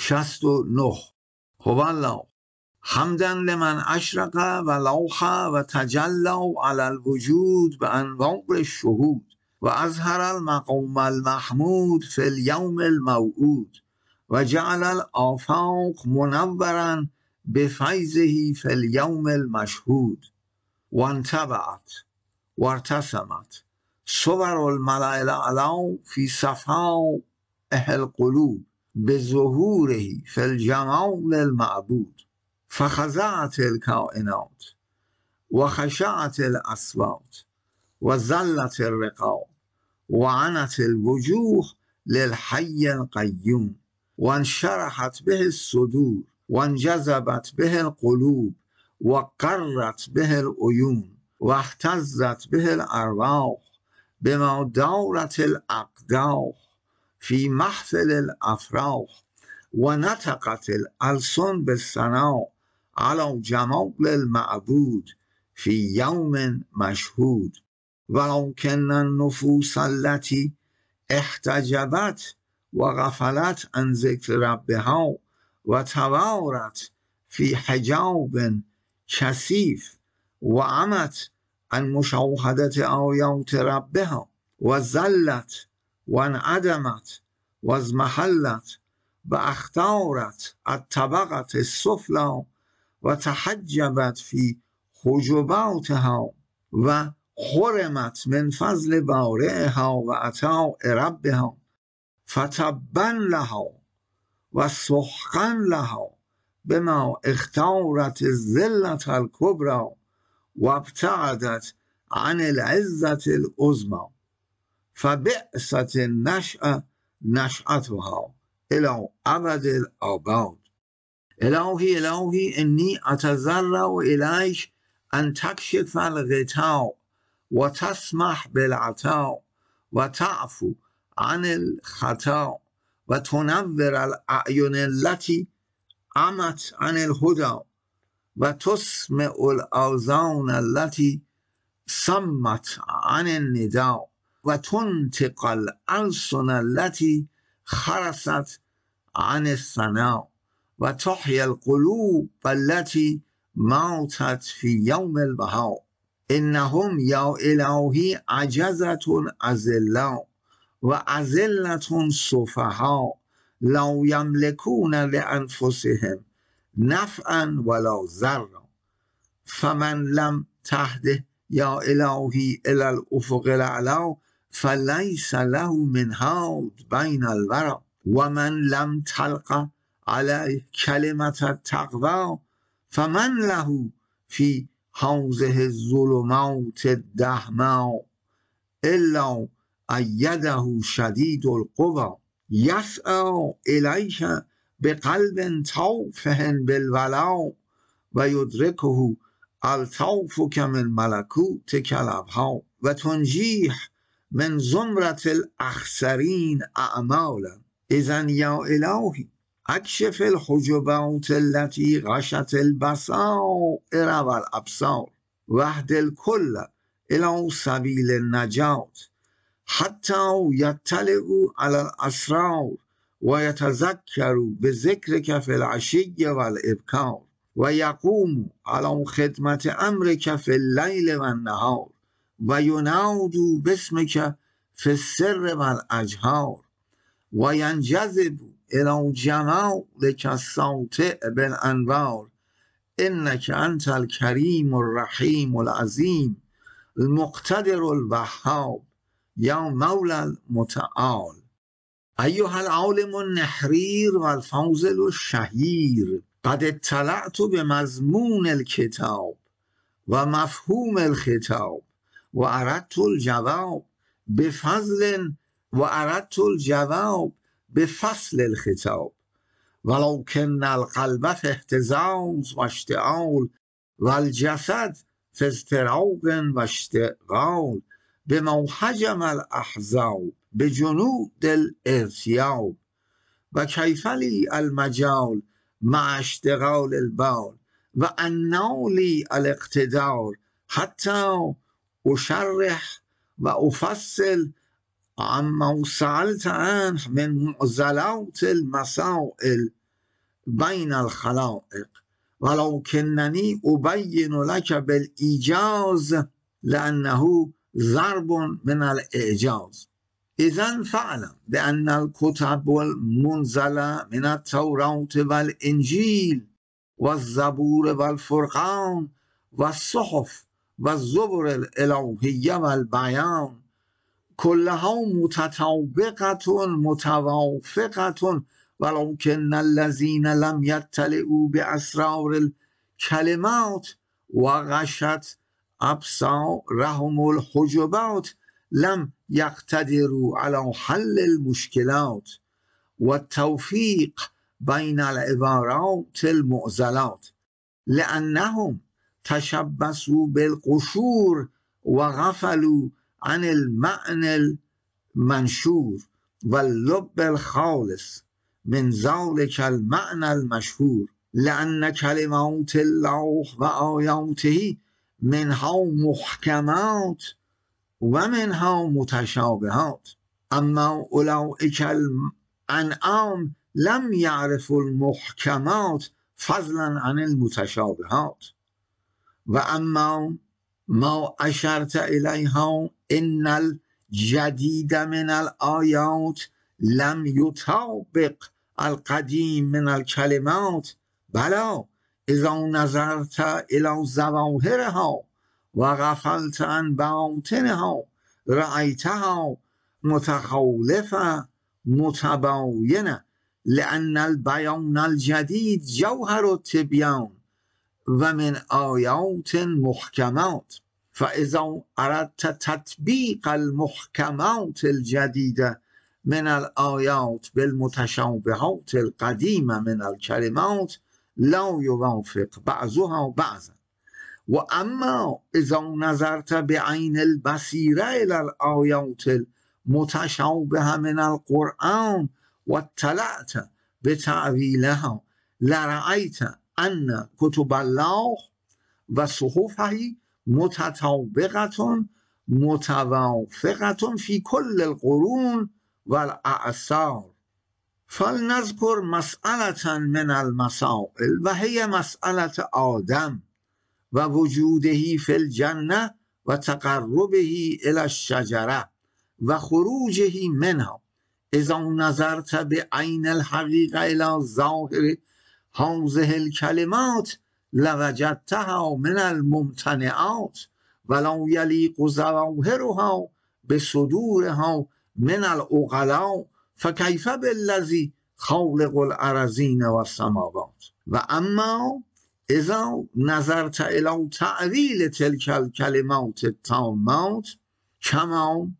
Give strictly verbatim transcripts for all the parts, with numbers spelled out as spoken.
شصت و نه. هو الله حمدا لمن اشرق و لوح و تجلا علی الوجود بانوار الشهود و اظهر المقام المحمود فی اليوم الموعود و جعل الآفاق منورا بفیضه فی اليوم المشهود و انتبعت و ارتسمت صور الملأ الاعلی فی صفاء القلوب بظهوره فی الجمال المعبود فخضعت الکائنات و خشعت الاصوات و ذلت الرقاب و عنت الوجوه للحی القیوم و انشرحت به الصدور و انجذبت به القلوب و قرت به العیون و اهتزت به الارواح بما دارت الاقداح فی محفل الافراح و نطقت الالسن بالثناء علی جمال المعبود فی یوم مشهود ولکن النفوس التي احتجبت و غفلت عن ذکر ربها و توارت فی حجاب کثیف و عمت عن مشاهدة آیات ربها و ذلت و انعدمت و اضمحلت و اختارت الطبقة السفلی و تحجبت فی حجباتها و حرمت من فضل بارئها و عطاء ربها فتبا لها و سحقا لها بما اختارت الذلة الكبرى و ابتعدت عن العزة العظمى فبئست النشأة نشأتها الى ابد الآباد. الهی الهی انی اتضرع الیک ان تکشف الغطاء و تسمح بالعطاء و تعفو عن الخطا و تنور الاعین التي عمت عن الهدى و تسمع الاذان التي صمت عن النداء و تنطق الالسن التي خرست عن الثناء و تحیی القلوب التي ماتت فی یوم البهاء. انهم یا الهی عجزة اذلاء و اذلة سفهاء لا یملکون لانفسهم نفعا ولا ضرا فمن لم تهده یا الهی الی الافق الاعلی فلیس له من هاد بین الورى و من لم تلق علیه کلمة التقوی فمن له فی هذه الظلمات الدهماء الا ایده شدید القوی یسعی الیک بقلب تافه بالولاء و یدرکه الطوفک من ملکوتک الابها و تنجیه من زمرة الاخسرین اعمالا. اذن یا الهی اکشف الحجبات التي غشت البصائر والابصار واهد الكل الى سبیل النجاة حتی یطلعوا علی الاسرار و یتذکروا بذکرک فی العشی والابکار و یقوموا علی خدمت امرک فی اللیل والنهار و ینادوا باسمک فی السر والاجهار و ینجذبوا الی جمالک الساطع بالانوار انک انت الکریم الرحیم العظیم المقتدر الوهاب یا مولا المتعال. ایها العالم النحریر و الفاضل الشهیر قد اطلعت بمضمون الکتاب و مفهوم الخطاب و اردت الجواب بفضل و اردت الجواب بفصل الخطاب ولکن القلب فی اهتزاز و اشتعال و الجسد فی اضطراب و اشتغال بما حجم الاحزاب بجنود الارتیاب و کیف لی المجال مع اشتغال البال و انا لی الاقتدار حتی اشرح و افصل عما سألت عنه من معضلات المسائل بین الخلائق ولکننی ابین لک بالایجاز لانه ضرب من الاعجاز. اذن فعلم بان الكتب المنزله من التوراة والانجیل والزبور والفرقان والصحف والزبر الالهیه والبیان كلها متطابقة متوافقة ولكن الذين لم يطلعوا بأسرار الكلمات وغشت أبصارهم الحجبات لم يقتدروا على حل المشكلات والتوفيق بين العبارات المعضلات لأنهم تشبثوا بالقشور وغفلوا عن المعنى المنشور واللب الخالص من ذلك المعنى المشهور لأن كلمات الله وآياته منها محكمات ومنها متشابهات. أما أولئك الأنعام لم يعرفوا المحكمات فضلا عن المتشابهات. وأما ما أشرت إليها إن الجديد من الآيات لم يطابق القديم من الكلمات بلى إذا نظرت إلى ظواهرها وغفلت عن باطنها رأيتها متخالفة متباينة لأن البيان الجديد جوهر التبيان ومن آيات محكمات. فإذا أردت تطبيق المحكمات الجديدة من الآيات بالمتشابهات القديمة من الكلمات لا يوافق بعضها بعضا. وأما إذا نظرت بعين البصيرة إلى الآيات المتشابهة من القرآن واطلعت بتأويلها لرأيت أن كتب الله وصحفه متطابقة متوافقة في كل القرون والأعصار. فلنذكر مسألة من المسائل وهي مسألة آدم ووجوده في الجنة وتقربه إلى الشجرة وخروجه منها. إذا نظرت بعين الحقيقة إلى ظاهر هذه الكلمات لوجدتها من الممتنعات ولا يليق ظواهرها بصدورها من العقلاء فكيف بالذي خالق الأراضين والسماوات. وأما إذا نظرت إلى تأويل تلك الكلمات التامات كما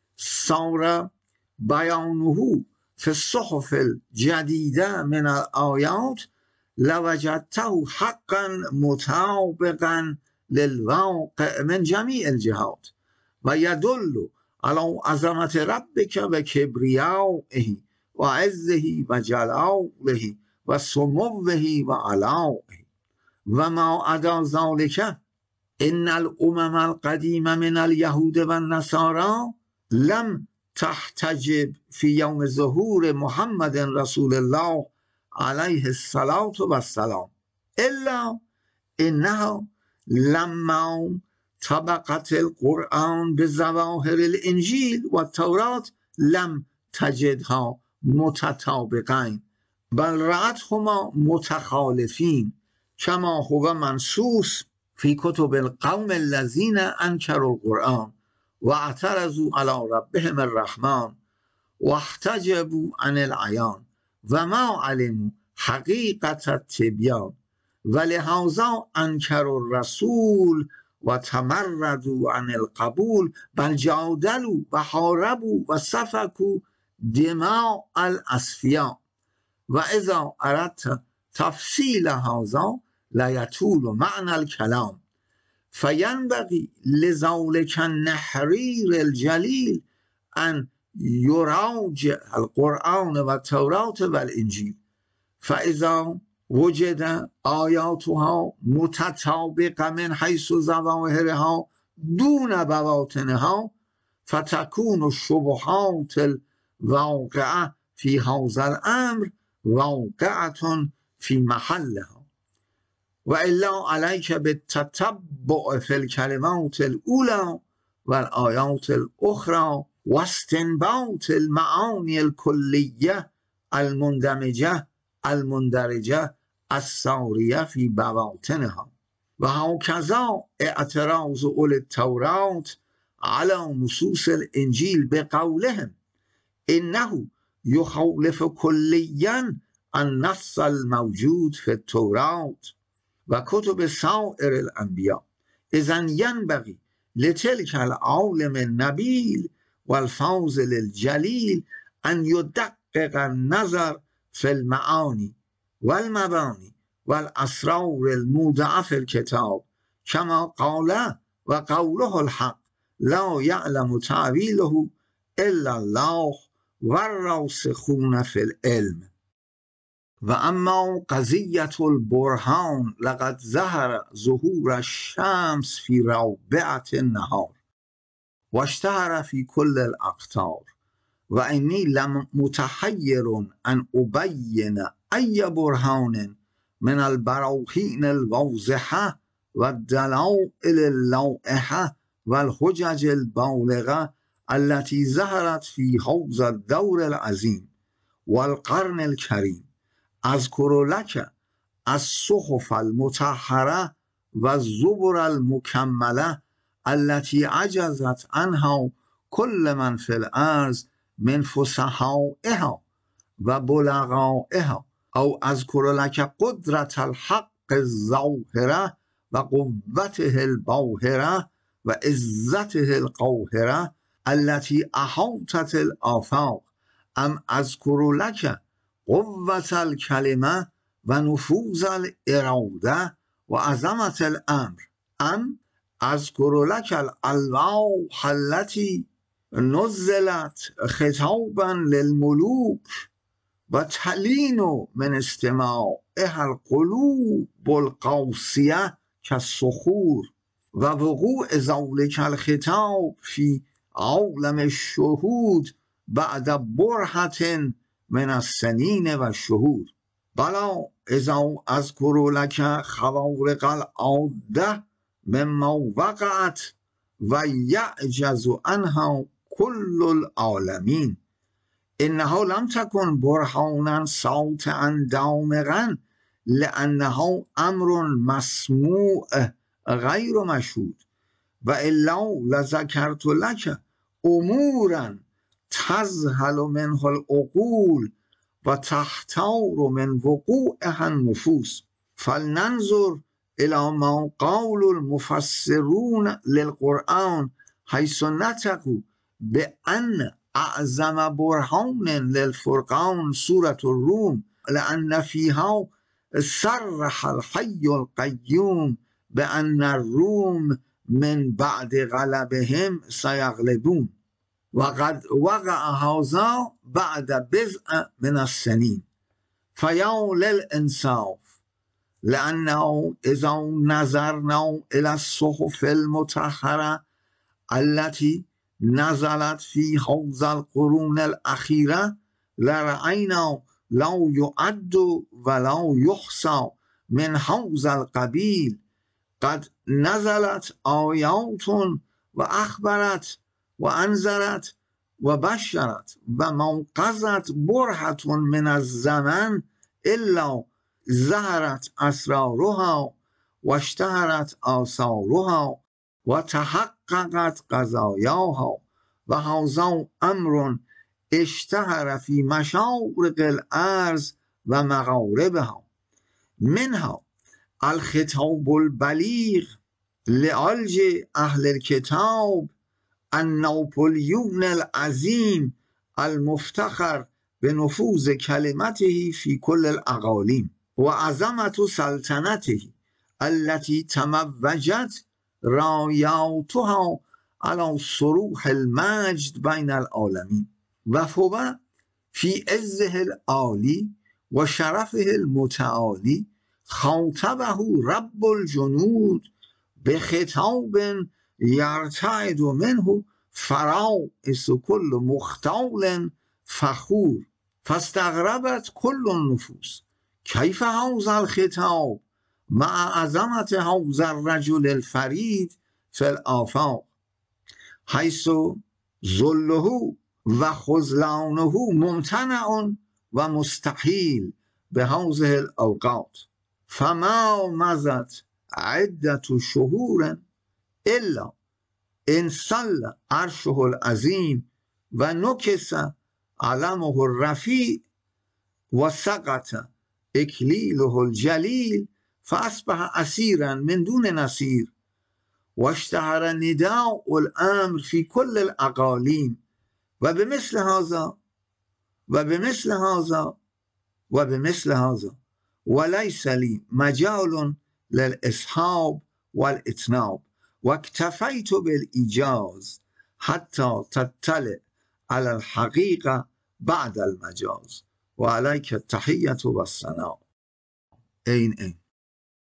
صار بيانه في الصحف الجديدة من الآيات لوجدته حقا مطابقا للواقع من جميع الجهات ويدل على عظمة ربك وكبريائه وعزه وجلاله وسموه وعلاه. وما عدا ذلك إن الأمم القديمة من اليهود والنصارى لم تحتجب في يوم ظهور محمد رسول الله عليه الصلاة والسلام إلا إنها لما طبقت القرآن بظواهر الإنجيل والتوراة لم تجدها متطابقين بل رأتهما متخالفين كما هو منصوص في كتب القوم الذين أنكروا القرآن واعترضوا على ربهم الرحمن واحتجبوا عن العيان وما علموا حقيقة التبيان ولهذا أنكروا الرسول وتمردوا عن القبول بل جادلوا وحاربوا وسفكوا دماء الأصفياء. وإذا أردت تفصيل هذا لا يطول معنى الكلام فينبغي لذلك النحرير الجليل أن يراجع القرآن والتوراة والإنجيل فإذا وجد آياتها متطابقة من حيث ظواهرها دون بواطنها فتكون الشبهات الواقعة في هذا الأمر واقعة في محلها وإلا عليك بالتتبع في الكلمات الأولى والآيات الأخرى واستنباط المعاني الكلية المندمجة المندرجة السارية في بواطنها. وهكذا اعتراض أولي التوراة على نصوص الإنجيل بقولهم إنه يخالف كليا النص الموجود في التوراة وكتب سائر الأنبياء. إذن ينبغي لتلك العالم النبيل والفاضل الجليل أن يدقق النظر في المعاني والمباني والأسرار المودعة في الكتاب كما قال وقوله الحق لا يعلم تأويله إلا الله والراسخون في العلم. وأما قضية البرهان لقد ظهر ظهور الشمس في رابعة النهار واشتهر في كل الأقطار وإني لم متحير أن أبين أي برهان من البراهين الواضحة والدلائل اللائحة والحجج البالغة التي ظهرت في هذا الدور العظيم والقرن الكريم أذكر لك الصحف المطهرة والزبر المكملة التي عجزت عنها كل من في الأرض من فصحائها وبلغائها، أو أذكر لك قدرة الحق الظاهرة وقوته الباهرة وعزته القاهرة التي أحاطت الآفاق، أم أذكر لك قوة الكلمة ونفوذ الإرادة وعظمة الأمر، أم أذكر لك الألواح التي نزلت خطابا للملوك وتلين من استماعها القلوب القاسية كالصخور، ووقوع ذلك الخطاب في عالم الشهود بعد برهة من السنين والشهور. بلا إذا أذكر لك خوارق العادة مما وقعت ويعجز عنها كل العالمين، إنه لم تكن برهانا ساطعا دامغا لأنه أمر مسموع غير مشهود، وإلا لذكرت لك أمورا تذهل منه العقول وتحتار من وقوعها النفوس. فلننظر إلى ما قال المفسرون للقرآن حيث نطقوا بأن أعظم برهان للفرقان سورة الروم، لأن فيها صرح الحي القيوم بأن الروم من بعد غلبهم سيغلبون، وقد وقع هذا بعد بضع من السنين. فيا للإنصاف، لأنه إذا نظرنا إلى الصحف المطهرة التي نزلت في هذا القرون الأخيرة لرأينا لا يعد ولا يحصى من هذا القبيل قد نزلت آيات وأخبرت وأنذرت وبشرت وما قضت برهة من الزمن إلا ظهرت أسرارها واشتهرت آثارها وتحققت قضاياها، وهذا أمر اشتهر في مشارق الأرض ومغاربها. منها الخطاب البليغ لعلج أهل الكتاب النابليون العظيم المفتخر بنفوذ كلمته في كل الأقاليم وعظمة سلطنته التي تموجت راياتها على صروح المجد بين العالمين، وهو في عزه العالي وشرفه المتعالي خاطبه رب الجنود بخطاب يرتعد منه فرائس كل مختال فخور، فاستغربت كل النفوس کیف هذا الخطاب مع عظمت هذا الرجل الفرید فی الآفاق حیث ذله و خذلانه ممتنع و مستحیل بهذه الاوقات فما مضت عدة شهور الا انصل عرشه العظیم و نکس علمه الرفیع و سقط اکلیله الجلیل فاصبح اسیرا من دون نصیر و اشتهر نداء الامر فی کل الاقالیم و بمثل هذا و بمثل هذا و بمثل هذا وليس لي مجال للإصحاب والإتناب واكتفيت بالإيجاز حتى تطلع على الحقيقة بعد المجاز و علیک التحیة و الثناء. این این